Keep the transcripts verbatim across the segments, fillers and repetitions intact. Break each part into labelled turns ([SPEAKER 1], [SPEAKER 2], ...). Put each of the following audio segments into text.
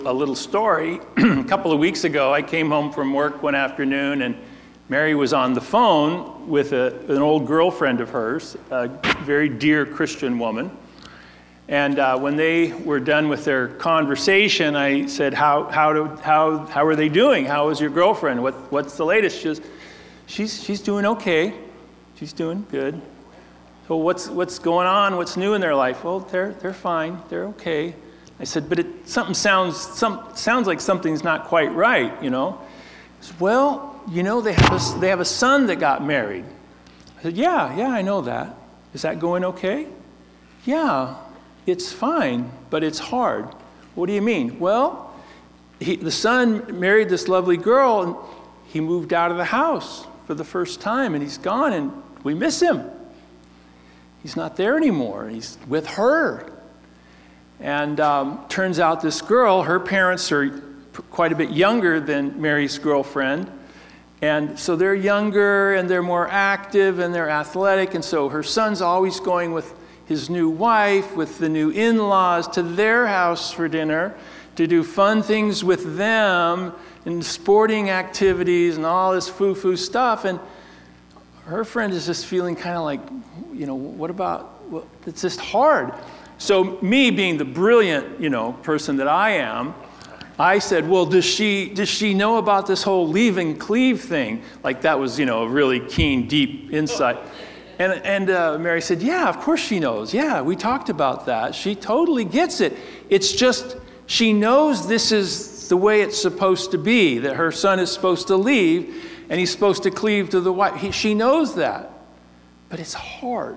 [SPEAKER 1] A little story. A couple of weeks ago, I came home from work one afternoon, and Mary was on the phone with a, an old girlfriend of hers, a very dear Christian woman. And uh, when they were done with their conversation, I said, "How how do how how are they doing? How is your girlfriend? What what's the latest?" She was, she's she's doing okay. She's doing good. So what's what's going on? What's new in their life? Well, they're they're fine. They're okay. I said, but it, something sounds some sounds like something's not quite right, you know. He said, well, you know, they have a, they have a son that got married. I said, yeah, yeah, I know that. Is that going okay? Yeah, it's fine, but it's hard. What do you mean? Well, he, the son married this lovely girl, and he moved out of the house for the first time, and he's gone, and we miss him. He's not there anymore. He's with her. And um, turns out this girl, her parents are p- quite a bit younger than Mary's girlfriend. And so they're younger and they're more active and they're athletic. And so her son's always going with his new wife, with the new in-laws, to their house for dinner to do fun things with them and sporting activities and all this foo-foo stuff. And her friend is just feeling kind of like, you know, what about, well, it's just hard. So me being the brilliant, you know, person that I am, I said, well, does she does she know about this whole leave and cleave thing? Like that was, you know, a really keen, deep insight. And and uh, Mary said, yeah, of course she knows. Yeah, we talked about that. She totally gets it. It's just she knows this is the way it's supposed to be, that her son is supposed to leave and he's supposed to cleave to the wife. He, she knows that, but it's hard.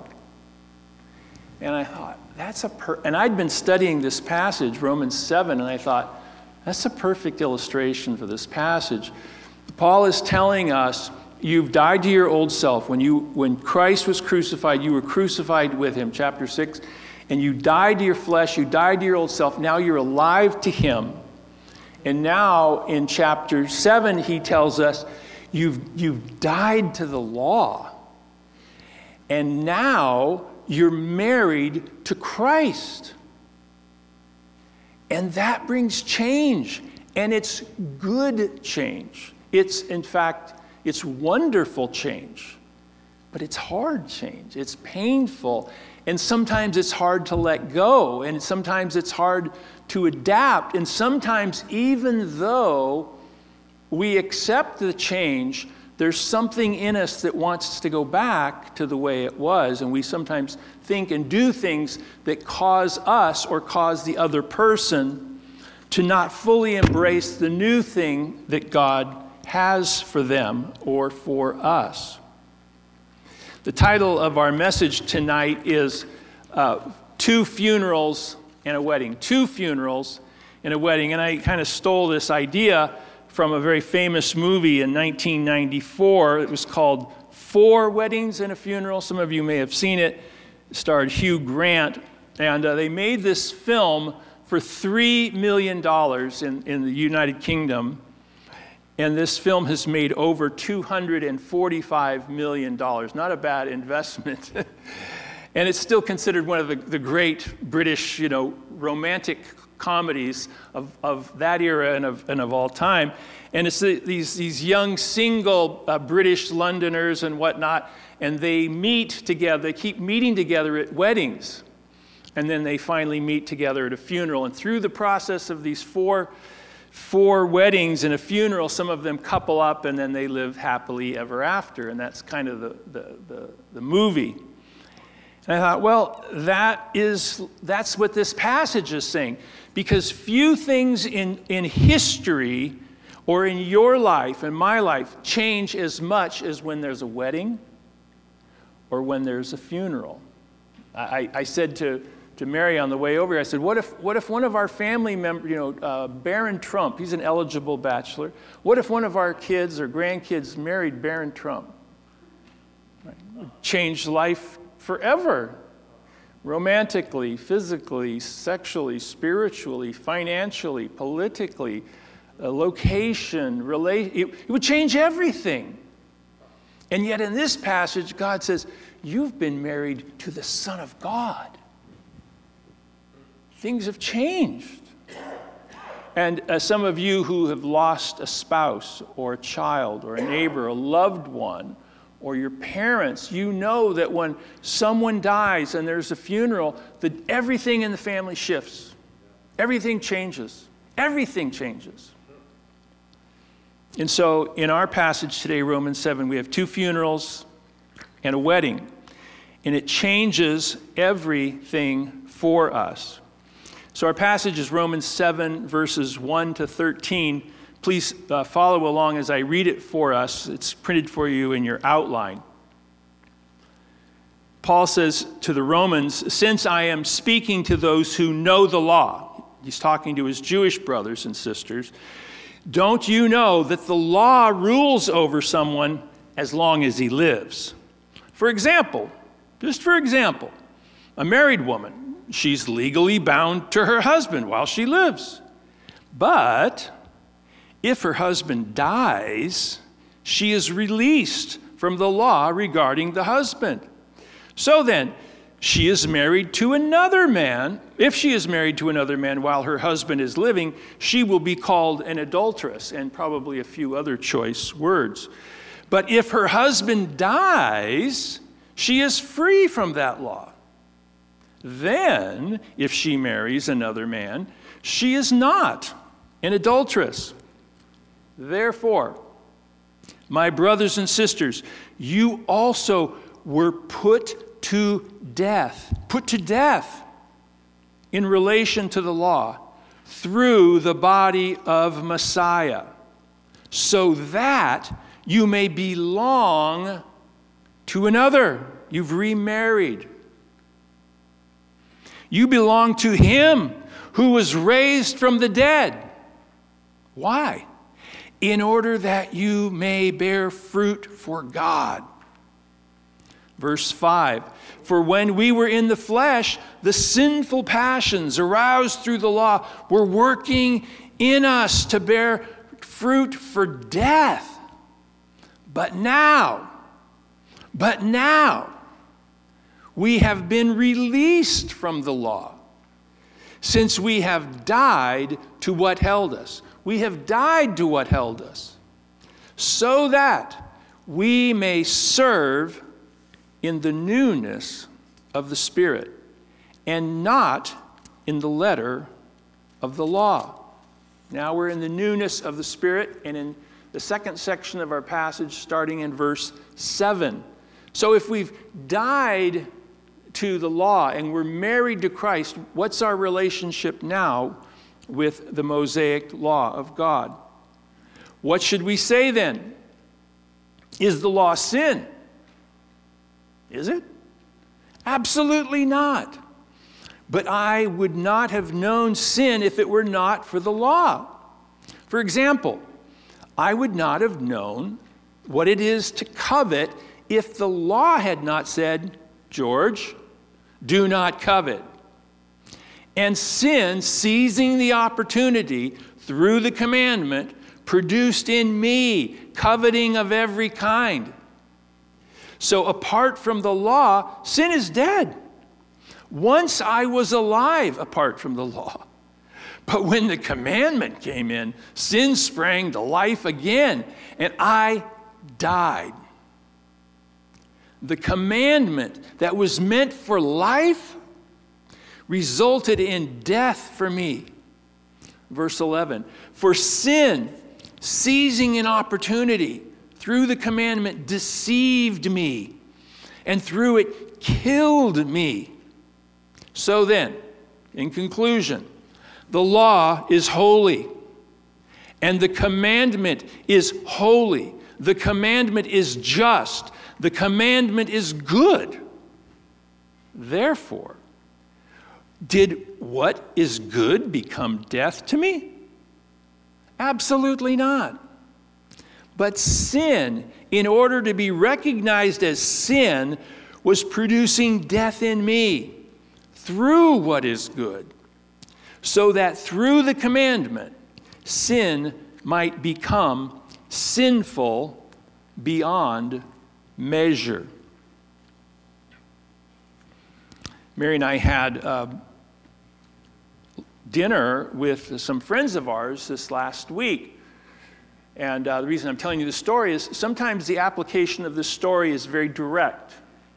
[SPEAKER 1] And I thought, that's a per- and I'd been studying this passage, Romans seven, and I thought, that's a perfect illustration for this passage. Paul is telling us, you've died to your old self. When you when Christ was crucified, you were crucified with him, chapter six, and you died to your flesh, you died to your old self. Now you're alive to him. And now in chapter seven, he tells us, you've you've died to the law. And now you're married to Christ. And that brings change. And it's good change. It's, in fact, it's wonderful change. But it's hard change. It's painful. And sometimes it's hard to let go. And sometimes it's hard to adapt. And sometimes, even though we accept the change, there's something in us that wants us to go back to the way it was, and we sometimes think and do things that cause us or cause the other person to not fully embrace the new thing that God has for them or for us. The title of our message tonight is uh, Two Funerals and a Wedding. Two Funerals and a Wedding. And I kind of stole this idea from a very famous movie in nineteen ninety-four. It was called Four Weddings and a Funeral. Some of you may have seen it. It starred Hugh Grant. And uh, they made this film for three million dollars in, in the United Kingdom. And this film has made over two hundred forty-five million dollars. Not a bad investment. And it's still considered one of the, the great British, you know, romantic comedies of, of that era and of, and of all time. And it's the, these, these young single uh, British Londoners and whatnot, and they meet together. They keep meeting together at weddings. And then they finally meet together at a funeral. And through the process of these four, four weddings and a funeral, some of them couple up and then they live happily ever after. And that's kind of the, the, the, the movie. And I thought, well, that is, that's what this passage is saying. Because few things in, in history or in your life and my life change as much as when there's a wedding or when there's a funeral. I, I said to, to Mary on the way over here, I said, what if, what if one of our family members, you know, uh, Barron Trump, he's an eligible bachelor. What if one of our kids or grandkids married Barron Trump? Right? It would change life forever. Romantically, physically, sexually, spiritually, financially, politically, uh, location, rela- it, it would change everything. And yet in this passage, God says, you've been married to the Son of God. Things have changed. And uh, some of you who have lost a spouse or a child or a neighbor, a loved one, or your parents, you know that when someone dies and there's a funeral, that everything in the family shifts. Everything changes. Everything changes. And so in our passage today, Romans seven, we have two funerals and a wedding. And it changes everything for us. So our passage is Romans seven, verses one to thirteen. Please uh, follow along as I read it for us. It's printed for you in your outline. Paul says to the Romans, "Since I am speaking to those who know the law," he's talking to his Jewish brothers and sisters, "don't you know that the law rules over someone as long as he lives? For example, just for example, a married woman, she's legally bound to her husband while she lives. But if her husband dies, she is released from the law regarding the husband. So then, she is married to another man. If she is married to another man while her husband is living, she will be called an adulteress," and probably a few other choice words. "But if her husband dies, she is free from that law. Then, if she marries another man, she is not an adulteress. Therefore, my brothers and sisters, you also were put to death, put to death in relation to the law through the body of Messiah, so that you may belong to another." You've remarried. "You belong to him who was raised from the dead." Why? "In order that you may bear fruit for God." Verse five, "For when we were in the flesh, the sinful passions aroused through the law were working in us to bear fruit for death. But now, but now, we have been released from the law, since we have died to what held us." We have died to what held us, so that we may serve in the newness of the Spirit, and not in the letter of the law. Now we're in the newness of the Spirit, and in the second section of our passage, starting in verse seven. So if we've died to the law and we're married to Christ, what's our relationship now with the Mosaic law of God? What should we say then? Is the law sin? Is it? Absolutely not. But I would not have known sin if it were not for the law. For example, I would not have known what it is to covet if the law had not said, "George, do not covet." And sin, seizing the opportunity through the commandment, produced in me coveting of every kind. So apart from the law, sin is dead. Once I was alive apart from the law. But when the commandment came in, sin sprang to life again, and I died. The commandment that was meant for life resulted in death for me. Verse eleven, "For sin, seizing an opportunity through the commandment, deceived me, and through it killed me. So then, in conclusion, the law is holy, and the commandment is holy. The commandment is just. The commandment is good. Therefore, did what is good become death to me? Absolutely not. But sin, in order to be recognized as sin, was producing death in me through what is good, so that through the commandment, sin might become sinful beyond measure." Mary and I had uh, dinner with some friends of ours this last week. And uh, the reason I'm telling you this story is sometimes the application of this story is very direct.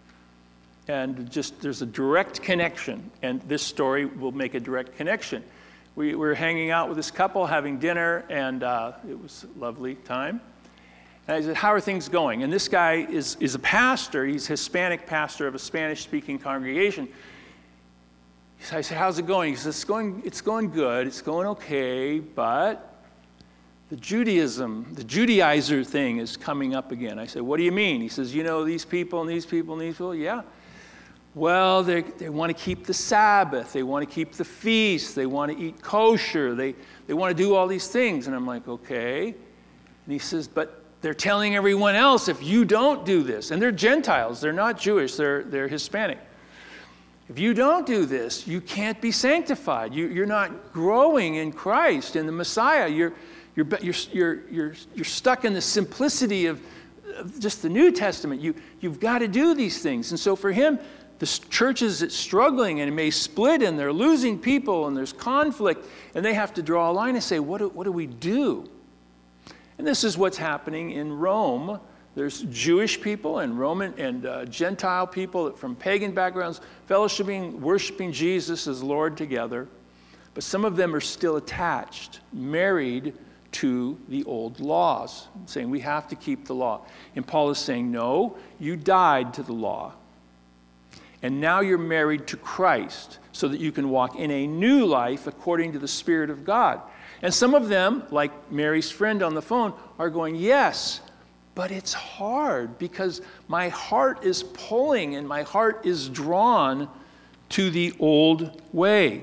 [SPEAKER 1] And just there's a direct connection, and this story will make a direct connection. We were hanging out with this couple, having dinner, and uh, it was a lovely time. And I said, how are things going? And this guy is, is a pastor. He's a Hispanic pastor of a Spanish-speaking congregation. So I said, how's it going? He says, it's going, it's going good. It's going okay, but the Judaism, the Judaizer thing is coming up again. I said, what do you mean? He says, you know, these people and these people and these people? Yeah. Well, they they want to keep the Sabbath. They want to keep the feast. They want to eat kosher. They, they want to do all these things. And I'm like, okay. And he says, but they're telling everyone else, if you don't do this, and they're Gentiles, they're not Jewish, they're, they're Hispanic. If you don't do this, you can't be sanctified. You, you're not growing in Christ, in the Messiah. You're, you're, you're, you're, you're, you're stuck in the simplicity of, of just the New Testament. You, you've got to do these things. And so for him, the church is struggling and it may split and they're losing people and there's conflict and they have to draw a line and say, what do, what do we do? And this is what's happening in Rome. There's Jewish people and Roman and uh, Gentile people from pagan backgrounds, fellowshipping, worshiping Jesus as Lord together. But some of them are still attached, married to the old laws, saying we have to keep the law. And Paul is saying, no, you died to the law. And now you're married to Christ so that you can walk in a new life according to the Spirit of God. And some of them, like Mary's friend on the phone, are going, yes, but it's hard because my heart is pulling and my heart is drawn to the old way.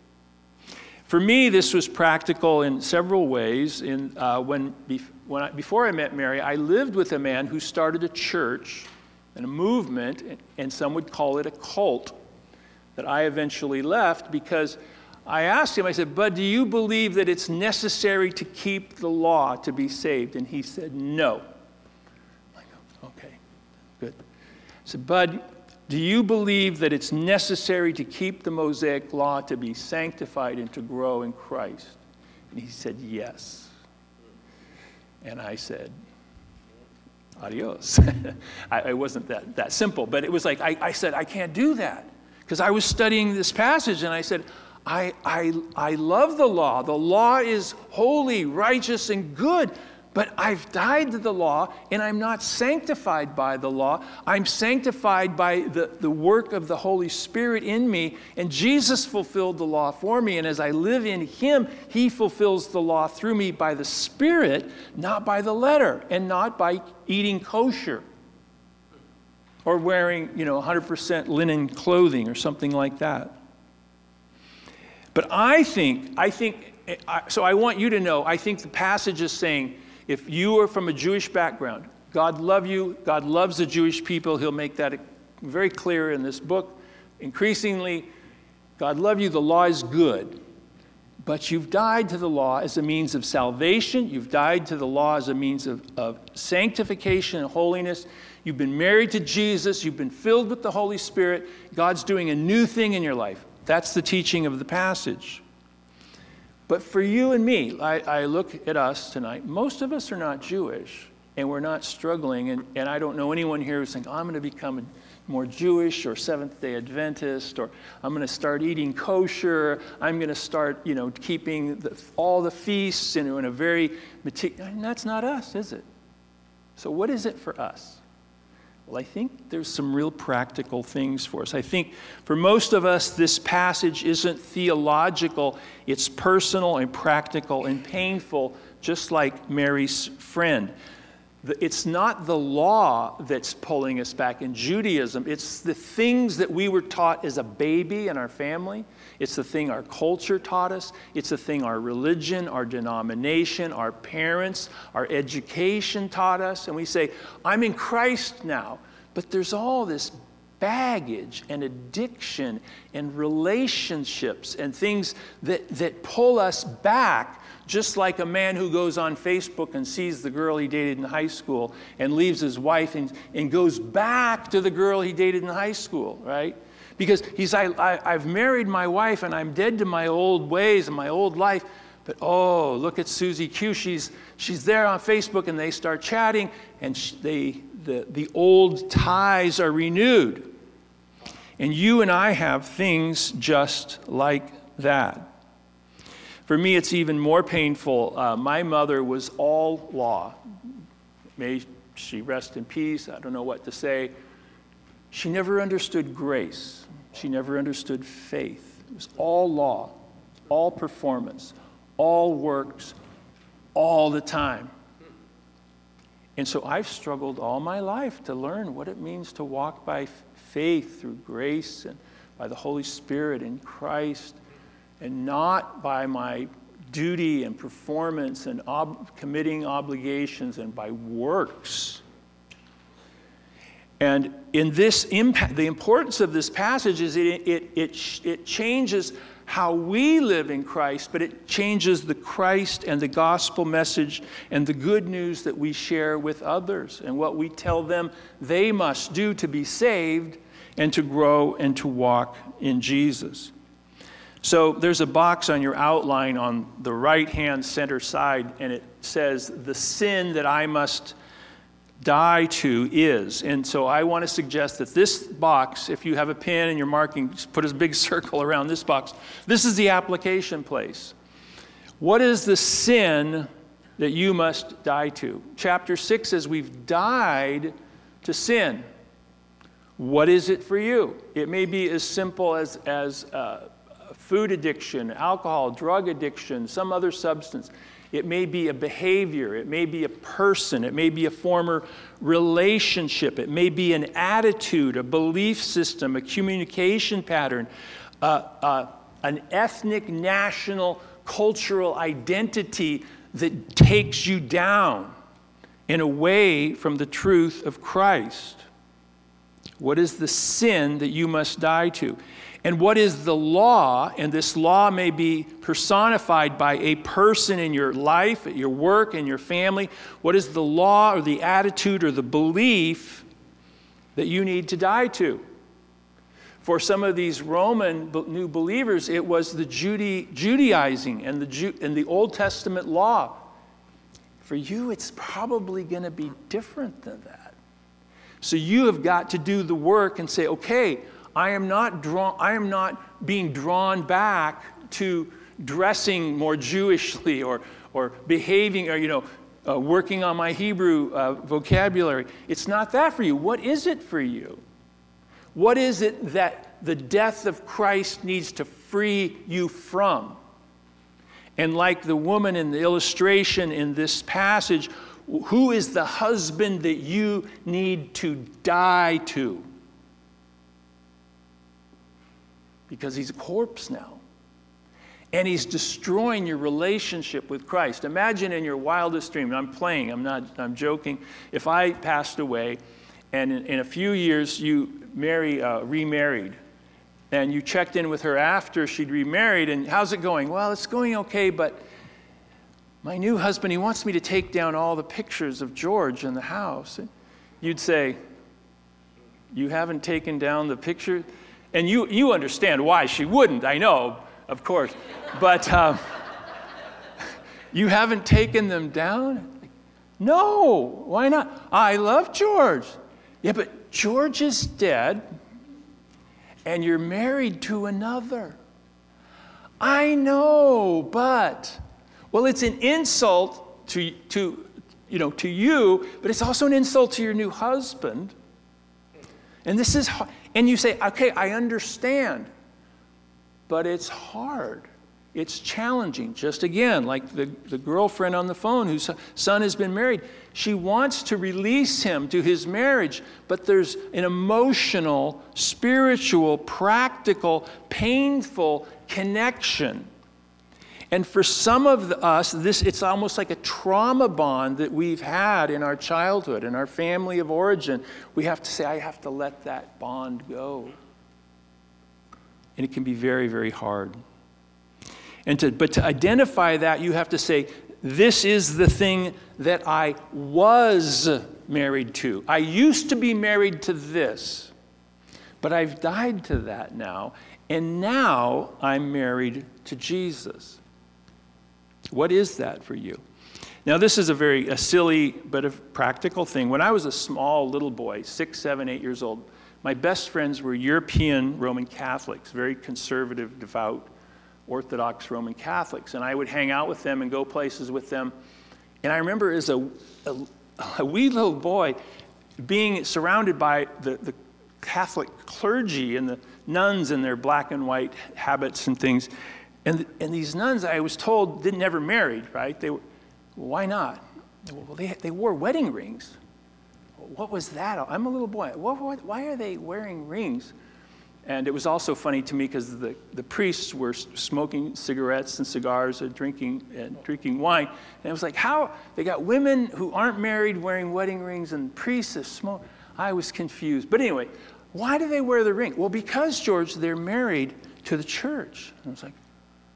[SPEAKER 1] For me, this was practical in several ways. In, uh, when, when I, before I met Mary, I lived with a man who started a church and a movement, and some would call it a cult, that I eventually left because I asked him, I said, Bud, do you believe that it's necessary to keep the law to be saved? And he said, no. I go, okay, good. I said, Bud, do you believe that it's necessary to keep the Mosaic law to be sanctified and to grow in Christ? And he said, yes. And I said, adios. I, it wasn't that, that simple, but it was like, I, I said, I can't do that. Because I was studying this passage and I said, I, I, I love the law. The law is holy, righteous, and good. But I've died to the law and I'm not sanctified by the law. I'm sanctified by the, the work of the Holy Spirit in me. And Jesus fulfilled the law for me. And as I live in him, he fulfills the law through me by the Spirit, not by the letter, and not by eating kosher or wearing, you know, one hundred percent linen clothing or something like that. But I think, I think, so I want you to know, I think the passage is saying, if you are from a Jewish background, God loves you, God loves the Jewish people. He'll make that very clear in this book. Increasingly, God loves you, the law is good. But you've died to the law as a means of salvation. You've died to the law as a means of, of sanctification and holiness. You've been married to Jesus. You've been filled with the Holy Spirit. God's doing a new thing in your life. That's the teaching of the passage. But for you and me, I, I look at us tonight. Most of us are not Jewish, and we're not struggling. And, and I don't know anyone here who's saying, oh, I'm going to become more Jewish or Seventh-day Adventist, or I'm going to start eating kosher. I'm going to start, you know, keeping the, all the feasts in, in a very meticulous. That's not us, is it? So what is it for us? Well, I think there's some real practical things for us. I think for most of us, this passage isn't theological. It's personal and practical and painful, just like Mary's friend. It's not the law that's pulling us back in Judaism. It's the things that we were taught as a baby in our family. It's the thing our culture taught us. It's the thing our religion, our denomination, our parents, our education taught us. And we say, I'm in Christ now. But there's all this baggage and addiction and relationships and things that, that pull us back, just like a man who goes on Facebook and sees the girl he dated in high school and leaves his wife and, and goes back to the girl he dated in high school, right? Because he's, I, I, I've married my wife and I'm dead to my old ways and my old life. But oh, look at Susie Q. She's, she's there on Facebook and they start chatting and she, they, the, the old ties are renewed. And you and I have things just like that. For me, it's even more painful. Uh, my mother was all law. May she rest in peace. I don't know what to say. She never understood grace. She never understood faith. It was all law, all performance, all works, all the time. And so I've struggled all my life to learn what it means to walk by faith through grace and by the Holy Spirit in Christ, and not by my duty and performance and ob- committing obligations and by works. And in this impact, the importance of this passage is it, it, it, it changes how we live in Christ, but it changes the Christ and the gospel message and the good news that we share with others and what we tell them they must do to be saved and to grow and to walk in Jesus. So there's a box on your outline on the right-hand center side, and it says, the sin that I must die to is. And so I want to suggest that this box, if you have a pen and you're marking, just put a big circle around this box. This is the application place. What is the sin that you must die to? Chapter six says we've died to sin. What is it for you? It may be as simple as, as uh, food addiction, alcohol, drug addiction, some other substance. It may be a behavior. It may be a person. It may be a former relationship. It may be an attitude, a belief system, a communication pattern, uh, uh, an ethnic, national, cultural identity that takes you down and away from the truth of Christ. What is the sin that you must die to? And what is the law? And this law may be personified by a person in your life, at your work, in your family. What is the law or the attitude or the belief that you need to die to? For some of these Roman new believers, it was the Jude- Judaizing and the, Ju- and the Old Testament law. For you, it's probably going to be different than that. So you have got to do the work and say, okay, I am not drawn, I am not being drawn back to dressing more Jewishly or or behaving or, you know, uh, working on my Hebrew uh, vocabulary. It's not that for you. What is it for you? What is it that the death of Christ needs to free you from? And like the woman in the illustration in this passage, who is the husband that you need to die to? Because he's a corpse now. And he's destroying your relationship with Christ. Imagine in your wildest dream, and I'm playing, I'm not, I'm joking. If I passed away and in, in a few years you marry, uh, remarried, and you checked in with her after she'd remarried, and how's it going? Well, it's going okay, but my new husband, he wants me to take down all the pictures of George in the house. And you'd say, you haven't taken down the picture? And you, you understand why she wouldn't, I know, of course. But um, you haven't taken them down? No, why not? I love George. Yeah, but George is dead, and you're married to another. I know, but, well, it's an insult to, to, you know, to you, but it's also an insult to your new husband. And this is hard. And you say, okay, I understand, but it's hard. It's challenging. Just again, like the, the girlfriend on the phone whose son has been married. She wants to release him to his marriage, but there's an emotional, spiritual, practical, painful connection. And for some of us, this it's almost like a trauma bond that we've had in our childhood, in our family of origin. We have to say, I have to let that bond go. And it can be very, very hard. And to, but to identify that, you have to say, this is the thing that I was married to. I used to be married to this. But I've died to that now, and now I'm married to Jesus. What is that for you? Now, this is a very a silly but a practical thing. When I was a small little boy, six, seven, eight years old, my best friends were European Roman Catholics, very conservative, devout, Orthodox Roman Catholics. And I would hang out with them and go places with them. And I remember as a, a, a wee little boy being surrounded by the, the Catholic clergy and the nuns in their black and white habits and things. And, and these nuns, I was told, didn't never married, right? They were, why not? Well, they, they wore wedding rings. What was that? I'm a little boy. What, what, why are they wearing rings? And it was also funny to me because the, the priests were smoking cigarettes and cigars and drinking and drinking wine. And it was like, how? They got women who aren't married wearing wedding rings and priests that smoke. I was confused. But anyway, why do they wear the ring? Well, because, George, they're married to the church. And I was like,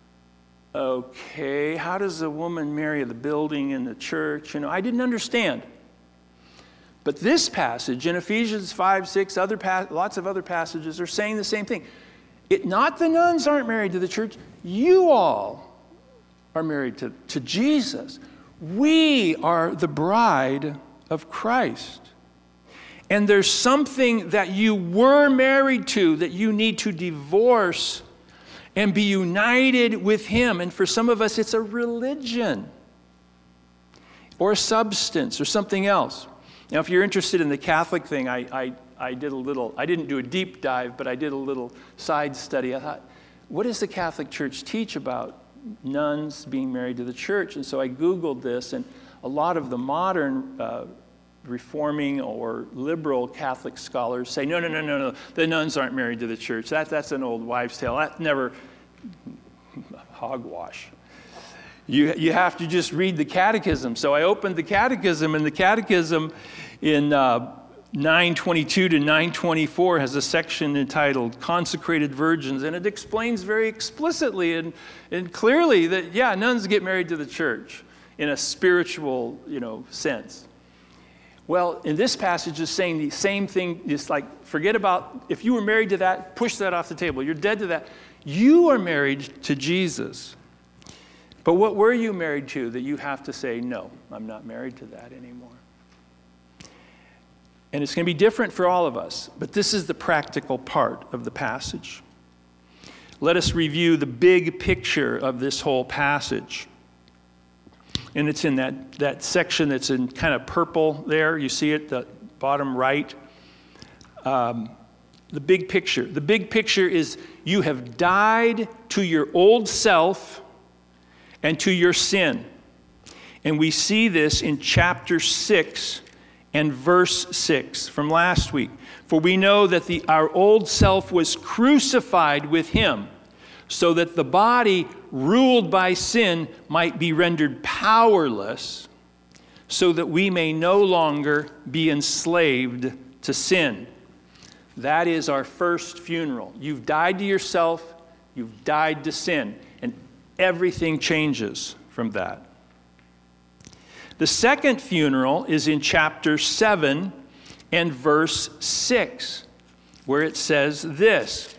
[SPEAKER 1] okay, how does a woman marry the building and the church? You know, I didn't understand. But this passage in Ephesians five, six, other pa- lots of other passages are saying the same thing. It, not the nuns aren't married to the church. You all are married to, to Jesus. We are the bride of Christ. And there's something that you were married to that you need to divorce and be united with him. And for some of us, it's a religion or a substance or something else. Now, if you're interested in the Catholic thing, I, I, I did a little, I didn't do a deep dive, but I did a little side study. I thought, what does the Catholic Church teach about nuns being married to the church? And so I Googled this, and a lot of the modern uh, reforming or liberal Catholic scholars say, no, no, no, no, no, the nuns aren't married to the church. That, that's an old wives' tale. That never, hogwash. You, you have to just read the catechism. So I opened the catechism, and the catechism in uh, nine twenty-two to nine twenty-four has a section entitled Consecrated Virgins, and it explains very explicitly and, and clearly that, yeah, nuns get married to the church in a spiritual, you know, sense. Well, in this passage is saying the same thing. It's like, forget about, if you were married to that, push that off the table. You're dead to that. You are married to Jesus. But what were you married to that you have to say, no, I'm not married to that anymore? And it's going to be different for all of us, but this is the practical part of the passage. Let us review the big picture of this whole passage. And it's in that, that section that's in kind of purple there. You see it, the bottom right. Um, the big picture. The big picture is you have died to your old self and to your sin. And we see this in chapter six and verse six from last week. For we know that the, our old self was crucified with him, so that the body ruled by sin might be rendered powerless, so that we may no longer be enslaved to sin. That is our first funeral. You've died to yourself, you've died to sin, and everything changes from that. The second funeral is in chapter seven and verse six, where it says this: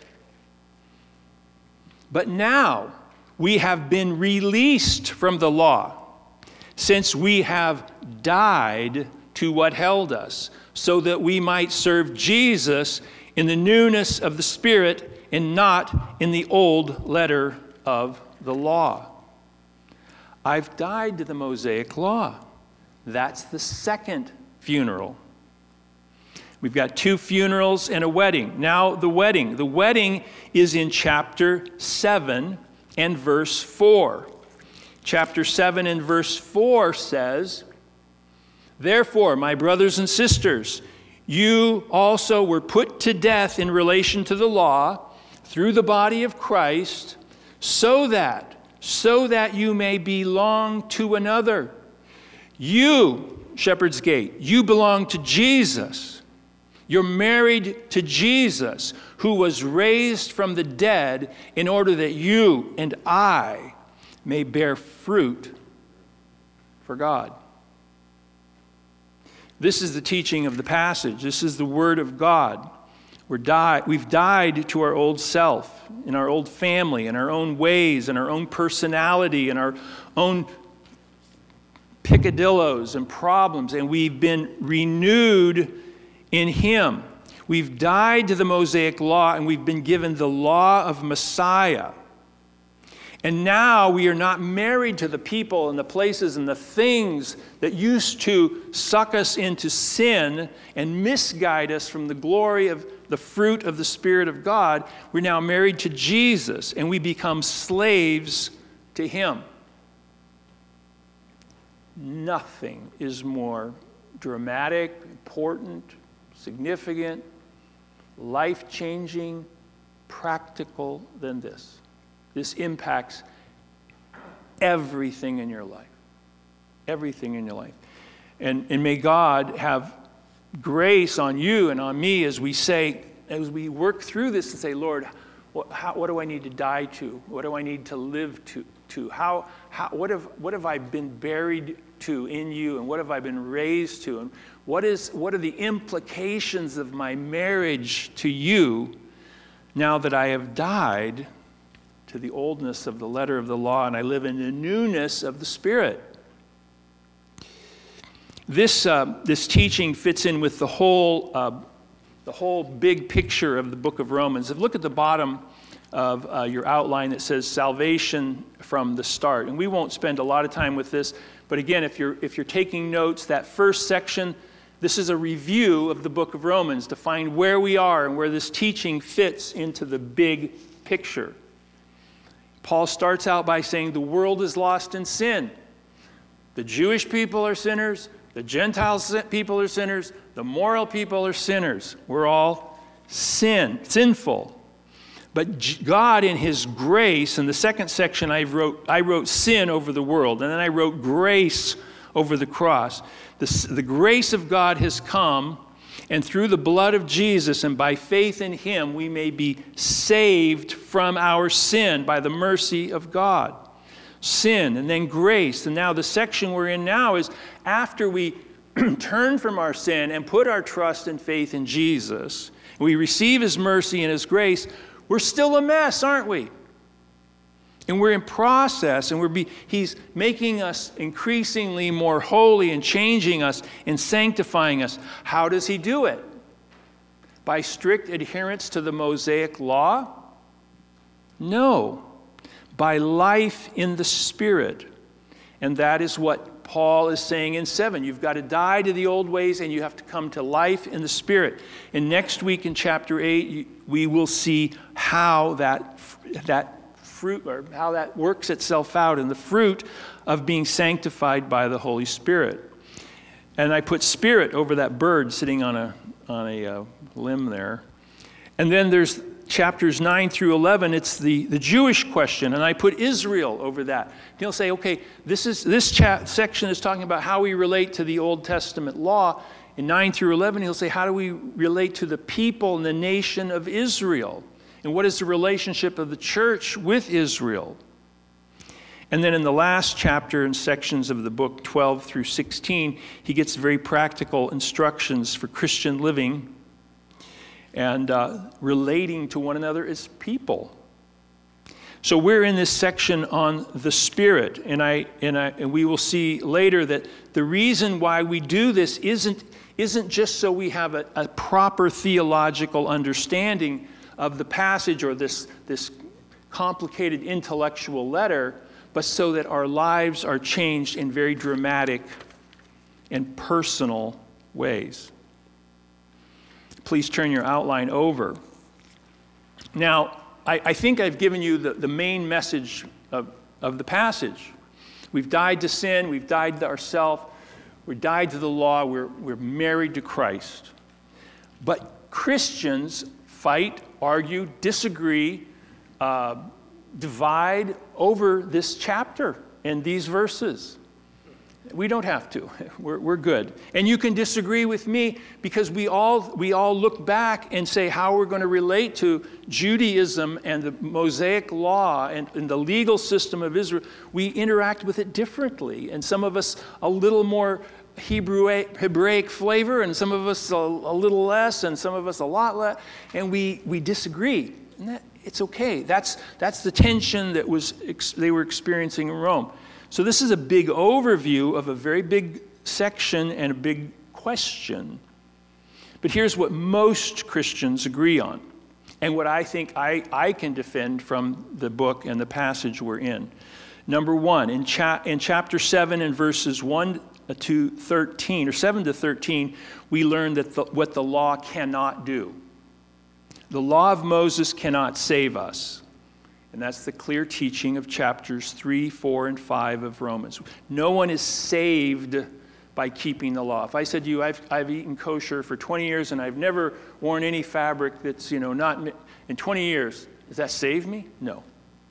[SPEAKER 1] But now we have been released from the law, since we have died to what held us, so that we might serve Jesus in the newness of the Spirit and not in the old letter of the law. I've died to the Mosaic law. That's the second funeral. We've got two funerals and a wedding. Now the wedding. The wedding is in chapter seven and verse four. Chapter seven and verse four says, Therefore, my brothers and sisters, you also were put to death in relation to the law through the body of Christ, so that, so that you may belong to another. You, Shepherd's Gate, you belong to Jesus. You're married to Jesus, who was raised from the dead in order that you and I may bear fruit for God. This is the teaching of the passage. This is the Word of God. We're die, we've died to our old self, in our old family, in our own ways, in our own personality, in our own picadillos and problems, and we've been renewed in Him. We've died to the Mosaic law, and we've been given the law of Messiah. And now we are not married to the people and the places and the things that used to suck us into sin and misguide us from the glory of the fruit of the Spirit of God. We're now married to Jesus, and we become slaves to Him. Nothing is more dramatic, important, significant, life-changing, practical than this. This impacts everything in your life. Everything in your life. And, and may God have grace on you and on me as we say, as we work through this and say, Lord, what, how, what do I need to die to? What do I need to live to? to? How, how, what, have, what have I been buried to in you, and what have I been raised to? And what is, what are the implications of my marriage to you now that I have died to the oldness of the letter of the law, and I live in the newness of the Spirit? This uh, this teaching fits in with the whole uh, the whole big picture of the book of Romans. Look at the bottom of uh, your outline that says salvation from the start, and we won't spend a lot of time with this. But again, if you're if you're taking notes, that first section, this is a review of the book of Romans to find where we are and where this teaching fits into the big picture. Paul starts out by saying the world is lost in sin. The Jewish people are sinners. The Gentile people are sinners. The moral people are sinners. We're all sin, sinful. But God in His grace, in the second section I wrote, I wrote sin over the world, and then I wrote grace over the cross. The, the grace of God has come, and through the blood of Jesus and by faith in Him, we may be saved from our sin by the mercy of God. Sin, and then grace. And now the section we're in now is after we turn from our sin and put our trust and faith in Jesus, we receive His mercy and His grace, we're still a mess, aren't we? And we're in process, and we're be, He's making us increasingly more holy and changing us and sanctifying us. How does He do it? By strict adherence to the Mosaic law? No. By life in the Spirit. And that is what Paul is saying in seven. You've got to die to the old ways, and you have to come to life in the Spirit. And next week in chapter eight, we will see how that, that fruit, or how that works itself out in the fruit of being sanctified by the Holy Spirit. And I put Spirit over that bird sitting on a, on a uh, limb there. And then there's chapters nine through eleven, it's the, the Jewish question, and I put Israel over that. He'll say, okay, this is this cha- section is talking about how we relate to the Old Testament law. In nine through eleven, he'll say, how do we relate to the people and the nation of Israel? And what is the relationship of the church with Israel? And then in the last chapter and sections of the book, twelve through sixteen, he gets very practical instructions for Christian living and uh, relating to one another as people. So we're in this section on the Spirit, and I and I and we will see later that the reason why we do this isn't isn't just so we have a, a proper theological understanding of the passage or this this complicated intellectual letter, but so that our lives are changed in very dramatic and personal ways. Please turn your outline over. Now, I, I think I've given you the, the main message of, of the passage. We've died to sin, we've died to ourselves, we're died to the law, we're, we're married to Christ. But Christians fight, argue, disagree, uh, divide over this chapter and these verses. We don't have to. We're, we're good. And you can disagree with me because we all we all look back and say how we're going to relate to Judaism and the Mosaic law and, and the legal system of Israel. We interact with it differently. And some of us a little more Hebrew, Hebraic flavor, and some of us a, a little less, and some of us a lot less. And we, we disagree. And that, it's okay. That's, that's the tension that was ex, they were experiencing in Rome. So this is a big overview of a very big section and a big question. But here's what most Christians agree on, and what I think I, I can defend from the book and the passage we're in. Number one, in, cha- in chapter seven and verses one to thirteen, or seven to thirteen, we learn that the, what the law cannot do. The law of Moses cannot save us. And that's the clear teaching of chapters three, four, and five of Romans. No one is saved by keeping the law. If I said to you, I've, I've eaten kosher for twenty years and I've never worn any fabric that's, you know, not in twenty years, does that save me? No.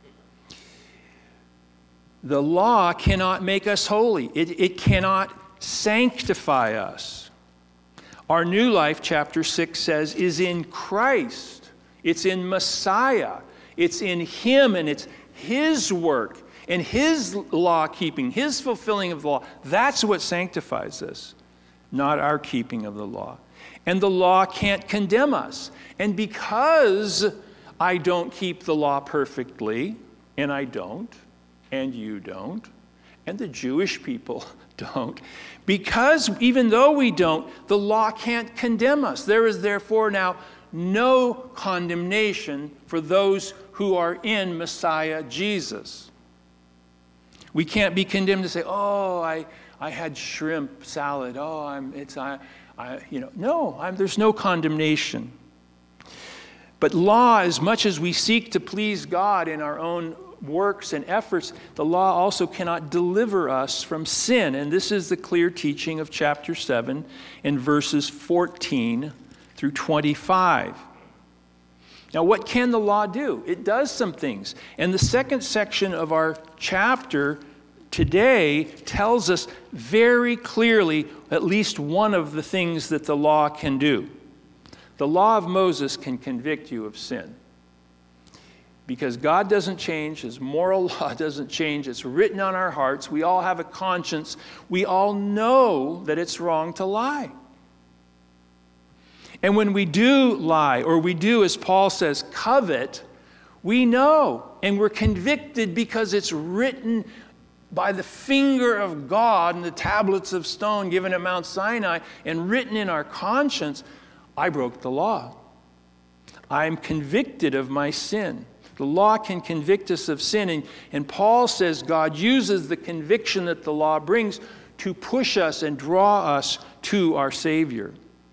[SPEAKER 1] The law cannot make us holy. It, it cannot sanctify us. Our new life, chapter six says, is in Christ. It's in Messiah. It's in Him, and it's His work and His law keeping, His fulfilling of the law. That's what sanctifies us, not our keeping of the law. And the law can't condemn us. And because I don't keep the law perfectly, and I don't, and you don't, and the Jewish people don't, because even though we don't, the law can't condemn us. There is therefore now no condemnation for those who are in Messiah Jesus. We can't be condemned to say, "Oh, I, I had shrimp salad. Oh, I'm it's I, I you know." No, I'm, there's no condemnation. But law, as much as we seek to please God in our own works and efforts, the law also cannot deliver us from sin. And this is the clear teaching of chapter seven in verses fourteen through twenty-five. Now, what can the law do? It does some things. And the second section of our chapter today tells us very clearly at least one of the things that the law can do. The law of Moses can convict you of sin. Because God doesn't change, His moral law doesn't change. It's written on our hearts. We all have a conscience. We all know that it's wrong to lie. And when we do lie, or we do, as Paul says, covet, we know, and we're convicted because it's written by the finger of God in the tablets of stone given at Mount Sinai and written in our conscience, I broke the law. I'm convicted of my sin. The law can convict us of sin, and, and Paul says God uses the conviction that the law brings to push us and draw us to our Savior.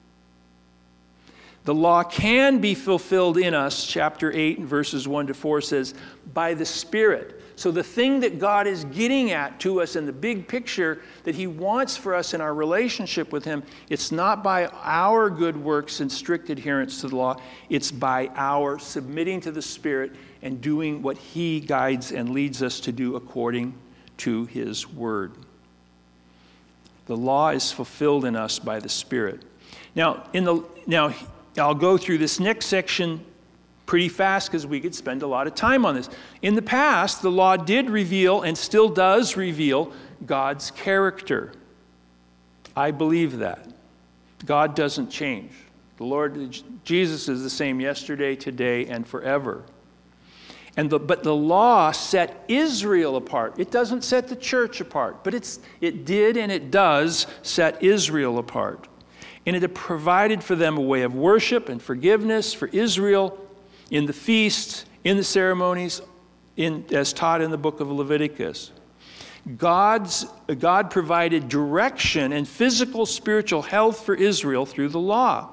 [SPEAKER 1] The law can be fulfilled in us, chapter eight and verses one to four says, by the Spirit. So the thing that God is getting at to us in the big picture that He wants for us in our relationship with Him, it's not by our good works and strict adherence to the law, it's by our submitting to the Spirit and doing what He guides and leads us to do according to His Word. The law is fulfilled in us by the Spirit. Now, in the now. I'll go through this next section pretty fast because we could spend a lot of time on this. In the past, the law did reveal and still does reveal God's character. I believe that. God doesn't change. The Lord Jesus is the same yesterday, today, and forever. And the, but the law set Israel apart. It doesn't set the church apart, but it's it did and it does set Israel apart. And it provided for them a way of worship and forgiveness for Israel in the feasts, in the ceremonies, in, as taught in the book of Leviticus. God's, God provided direction and physical, spiritual health for Israel through the law.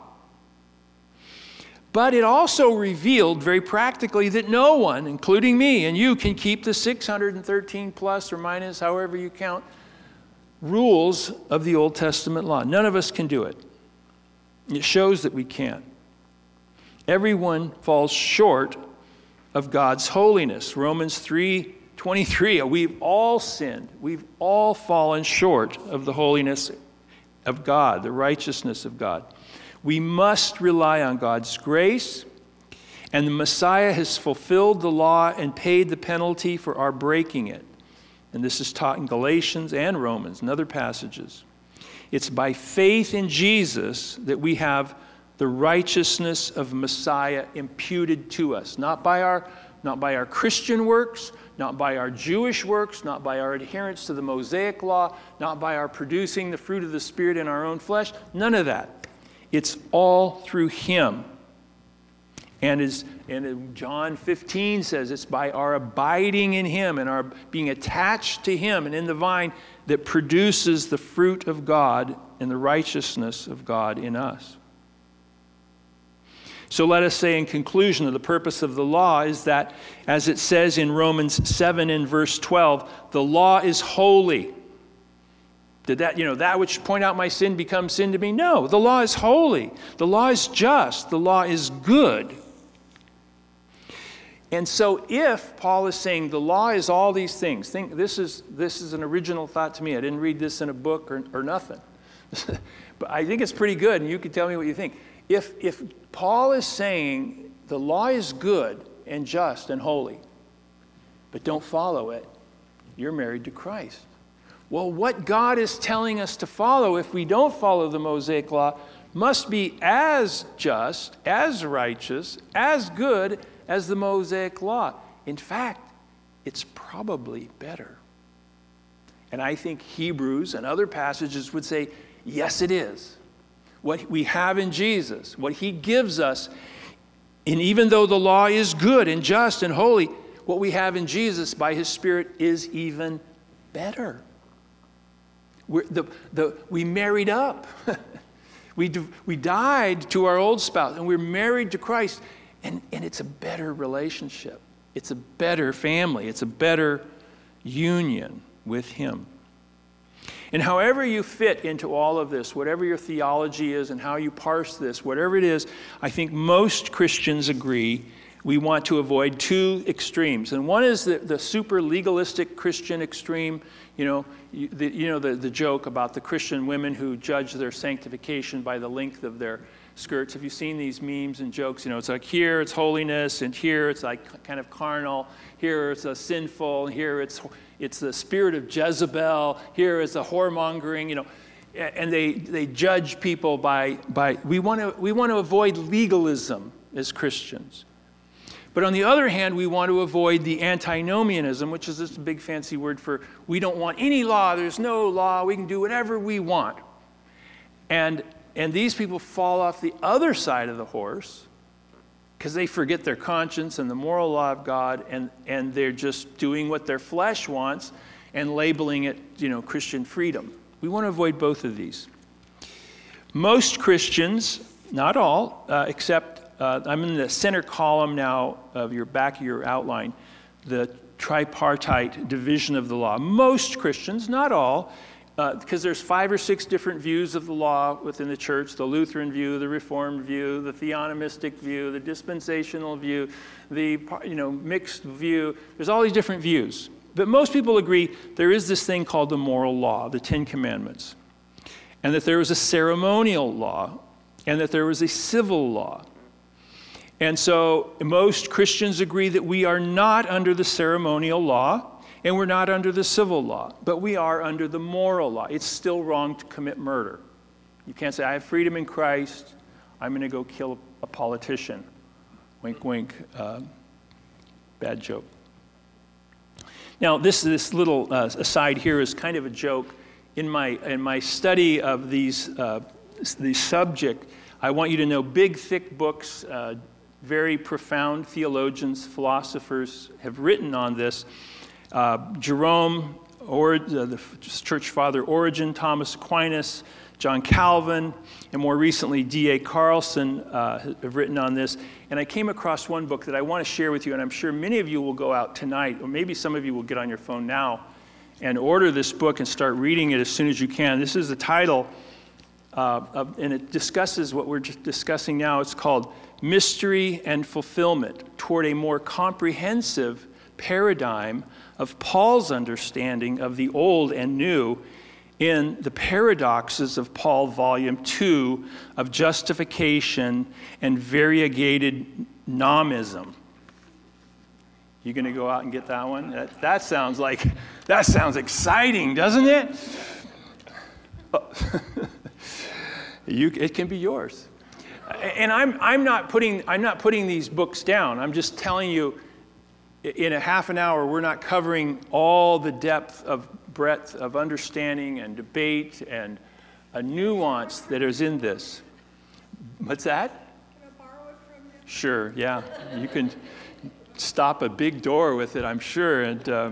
[SPEAKER 1] But it also revealed very practically that no one, including me and you, can keep the six hundred thirteen plus or minus, however you count, rules of the Old Testament law. None of us can do it. It shows that we can't. Everyone falls short of God's holiness. Romans three twenty-three, we've all sinned. We've all fallen short of the holiness of God, the righteousness of God. We must rely on God's grace, and the Messiah has fulfilled the law and paid the penalty for our breaking it. And this is taught in Galatians and Romans and other passages. It's by faith in Jesus that we have the righteousness of Messiah imputed to us, not by our, not by our Christian works, not by our Jewish works, not by our adherence to the Mosaic law, not by our producing the fruit of the Spirit in our own flesh, none of that. It's all through him. And as and John fifteen says, it's by our abiding in him and our being attached to him and in the vine that produces the fruit of God and the righteousness of God in us. So let us say in conclusion that the purpose of the law is that, as it says in Romans seven in verse twelve, the law is holy. Did that, you know, that which point out my sin becomes sin to me? No, the law is holy. The law is just. The law is good. And so if Paul is saying the law is all these things, think this is this is an original thought to me. I didn't read this in a book or, or nothing. But I think it's pretty good, and you can tell me what you think. If if Paul is saying the law is good and just and holy, but don't follow it, you're married to Christ. Well, what God is telling us to follow if we don't follow the Mosaic law must be as just, as righteous, as good as the Mosaic law. In fact, it's probably better. And I think Hebrews and other passages would say, yes, it is. What we have in Jesus, what he gives us, and even though the law is good and just and holy, what we have in Jesus by his Spirit is even better. We're the, the, we married up. we, we died to our old spouse, and we're married to Christ. And, and it's a better relationship. It's a better family. It's a better union with him. And however you fit into all of this, whatever your theology is and how you parse this, whatever it is, I think most Christians agree we want to avoid two extremes. And one is the, the super legalistic Christian extreme. You know, you, the, you know the, the joke about the Christian women who judge their sanctification by the length of their skirts. Have you seen these memes and jokes? You know, it's like here it's holiness, and here it's like kind of carnal. Here it's a sinful. Here it's it's the spirit of Jezebel. Here is the whoremongering. You know, and they they judge people by by. We want to we want to avoid legalism as Christians. But on the other hand, we want to avoid the antinomianism, which is this big fancy word for we don't want any law. There's no law. We can do whatever we want. And And these people fall off the other side of the horse because they forget their conscience and the moral law of God, and, and they're just doing what their flesh wants and labeling it, you know, Christian freedom. We want to avoid both of these. Most Christians, not all, uh, except uh, I'm in the center column now of your back of your outline, the tripartite division of the law. Most Christians, not all, because uh, there's five or six different views of the law within the church: the Lutheran view, the Reformed view, the theonomistic view, the dispensational view, the you know mixed view. There's all these different views. But most people agree there is this thing called the moral law, the Ten Commandments, and that there was a ceremonial law, and that there was a civil law. And so most Christians agree that we are not under the ceremonial law, and we're not under the civil law, but we are under the moral law. It's still wrong to commit murder. You can't say, I have freedom in Christ, I'm going to go kill a politician. Wink, wink, uh, bad joke. Now, this this little uh, aside here is kind of a joke. In my in my study of these uh, the subject, I want you to know big, thick books, uh, very profound theologians, philosophers have written on this. Uh, Jerome, or, uh, the church father Origen, Thomas Aquinas, John Calvin, and more recently D A Carlson uh, have written on this. And I came across one book that I want to share with you, and I'm sure many of you will go out tonight, or maybe some of you will get on your phone now and order this book and start reading it as soon as you can. This is the title, uh, of, and it discusses what we're just discussing now. It's called Mystery and Fulfillment: Toward a More Comprehensive paradigm of Paul's understanding of the old and new in the Paradoxes of Paul, Volume two of Justification and Variegated Nomism. You going to go out and get that one? That, that sounds like, that sounds exciting, doesn't it? you, it can be yours. And I'm, I'm not putting, I'm not putting these books down. I'm just telling you, in a half an hour, we're not covering all the depth of breadth of understanding and debate and a nuance that is in this. What's that?
[SPEAKER 2] Can I borrow it from you?
[SPEAKER 1] Sure, yeah. You can stop a big door with it, I'm sure. And uh,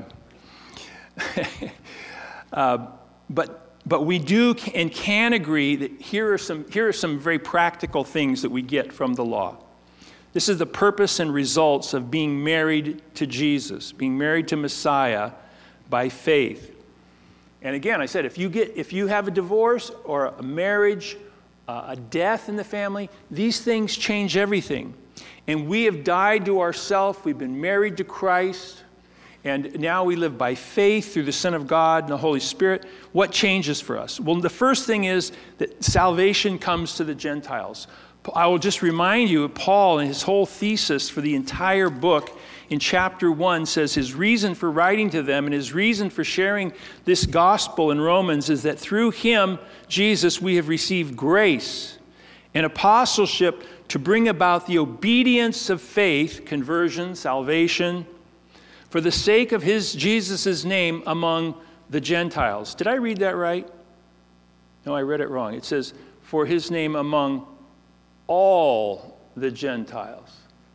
[SPEAKER 1] uh, but but we do and can agree that here are some here are some very practical things that we get from the law. This is the purpose and results of being married to Jesus, being married to Messiah by faith. And again, I said, if you get, if you have a divorce or a marriage, uh, a death in the family, these things change everything. And we have died to ourselves. We've been married to Christ. And now we live by faith through the Son of God and the Holy Spirit. What changes for us? Well, the first thing is that salvation comes to the Gentiles. I will just remind you, Paul and his whole thesis for the entire book in chapter one says his reason for writing to them and his reason for sharing this gospel in Romans is that through him, Jesus, we have received grace and apostleship to bring about the obedience of faith, conversion, salvation, for the sake of his, Jesus' name among the Gentiles. Did I read that right? No, I read it wrong. It says, for his name among all the Gentiles.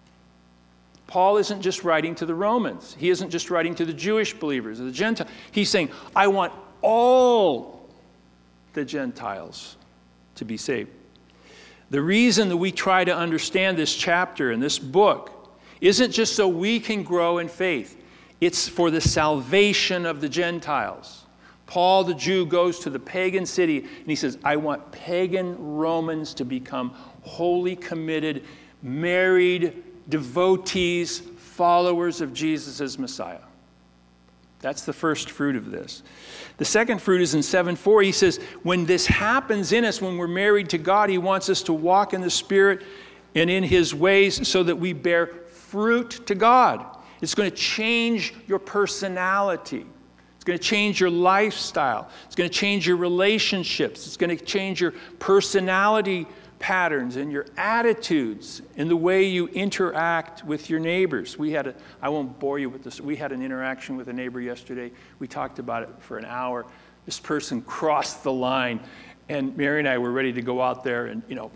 [SPEAKER 1] Paul isn't just writing to the Romans. He isn't just writing to the Jewish believers or the Gentiles. He's saying, I want all the Gentiles to be saved. The reason that we try to understand this chapter in this book isn't just so we can grow in faith. It's for the salvation of the Gentiles. Paul, the Jew, goes to the pagan city and he says, I want pagan Romans to become wholly committed, married devotees, followers of Jesus as Messiah. That's the first fruit of this. The second fruit is in seven four. He says, when this happens in us, when we're married to God, he wants us to walk in the Spirit and in his ways so that we bear fruit to God. It's going to change your personality. It's going to change your lifestyle. It's going to change your relationships. It's going to change your personality patterns and your attitudes and the way you interact with your neighbors. We had a, I won't bore you with this, we had an interaction with a neighbor yesterday. We talked about it for an hour. This person crossed the line, and Mary and I were ready to go out there and, you know,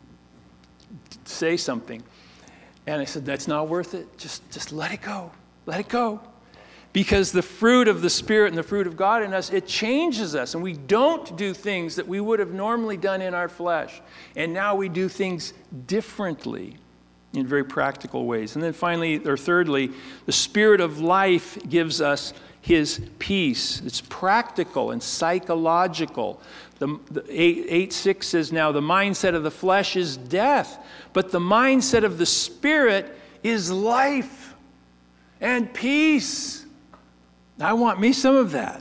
[SPEAKER 1] say something. And I said, that's not worth it. Just, just let it go. Let it go. Because the fruit of the Spirit and the fruit of God in us, it changes us. And we don't do things that we would have normally done in our flesh. And now we do things differently in very practical ways. And then finally, or thirdly, the Spirit of life gives us his peace. It's practical and psychological. The, the eight six says, now the mindset of the flesh is death, but the mindset of the Spirit is life and peace. I want me some of that.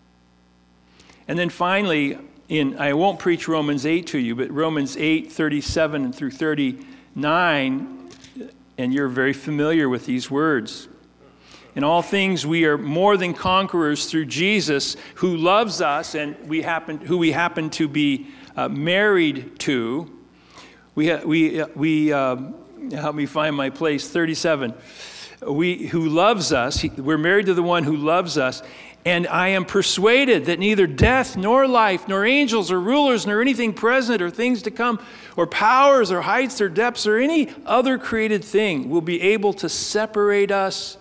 [SPEAKER 1] And then finally, in I won't preach Romans eight to you, but Romans eight, thirty-seven through thirty-nine, and you're very familiar with these words. In all things we are more than conquerors through Jesus, who loves us and we happen, who we happen to be uh, married to. We, ha- we, uh, we uh, help me find my place, thirty-seven. We who loves us, he, we're married to the one who loves us, and I am persuaded that neither death nor life, nor angels or rulers, nor anything present or things to come, or powers or heights or depths or any other created thing will be able to separate us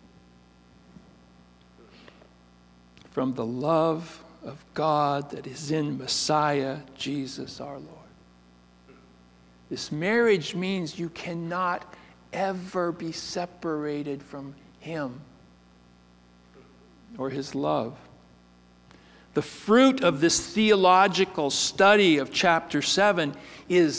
[SPEAKER 1] from the love of God that is in Messiah, Jesus our Lord. This marriage means you cannot ever be separated from him or his love. The fruit of this theological study of chapter seven is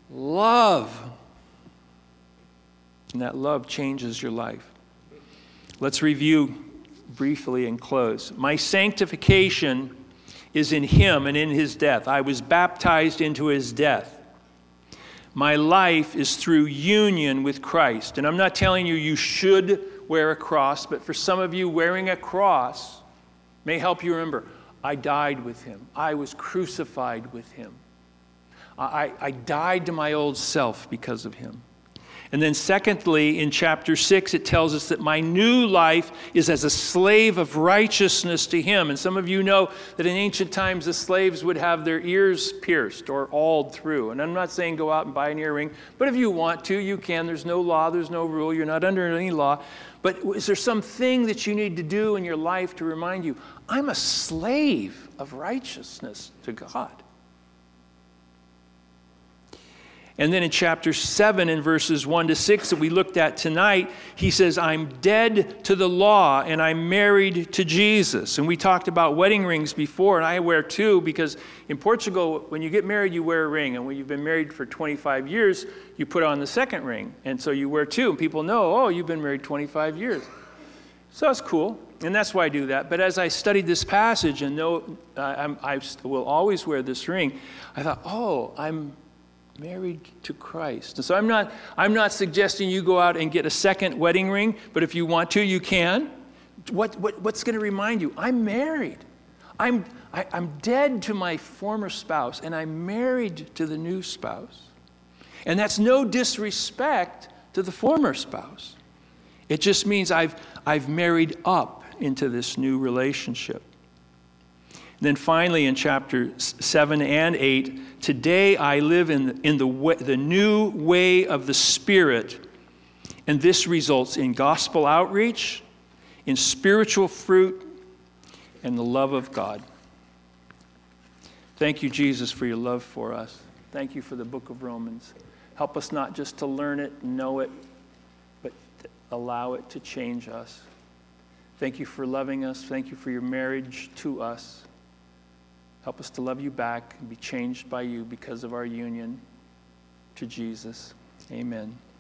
[SPEAKER 1] love. And that love changes your life. Let's review briefly and close. My sanctification is in him and in his death. I was baptized into his death. My life is through union with Christ. And I'm not telling you you should wear a cross, but for some of you, wearing a cross may help you remember, I died with him. I was crucified with him. I, I died to my old self because of him. And then secondly, in chapter six, it tells us that my new life is as a slave of righteousness to him. And some of you know that in ancient times, the slaves would have their ears pierced or awled through. And I'm not saying go out and buy an earring, but if you want to, you can. There's no law, there's no rule, you're not under any law. But is there something that you need to do in your life to remind you, I'm a slave of righteousness to God? And then in chapter seven, in verses one to six that we looked at tonight, he says, I'm dead to the law and I'm married to Jesus. And we talked about wedding rings before, and I wear two because in Portugal, when you get married, you wear a ring. And when you've been married for twenty-five years, you put on the second ring. And so you wear two, and people know, oh, you've been married twenty-five years. So that's cool, and that's why I do that. But as I studied this passage and know uh, I'm, I will always wear this ring, I thought, oh, I'm married to Christ. And so I'm not I'm not suggesting you go out and get a second wedding ring, but if you want to, you can. What, what what's going to remind you? I'm married. I'm I, I'm dead to my former spouse, and I'm married to the new spouse. And that's no disrespect to the former spouse. It just means I've I've married up into this new relationship. And then finally in chapter seven and eight, today I live in, in the, way, the new way of the Spirit, and this results in gospel outreach, in spiritual fruit, and the love of God. Thank you, Jesus, for your love for us. Thank you for the book of Romans. Help us not just to learn it, know it, but allow it to change us. Thank you for loving us. Thank you for your marriage to us. Help us to love you back and be changed by you because of our union to Jesus. Amen.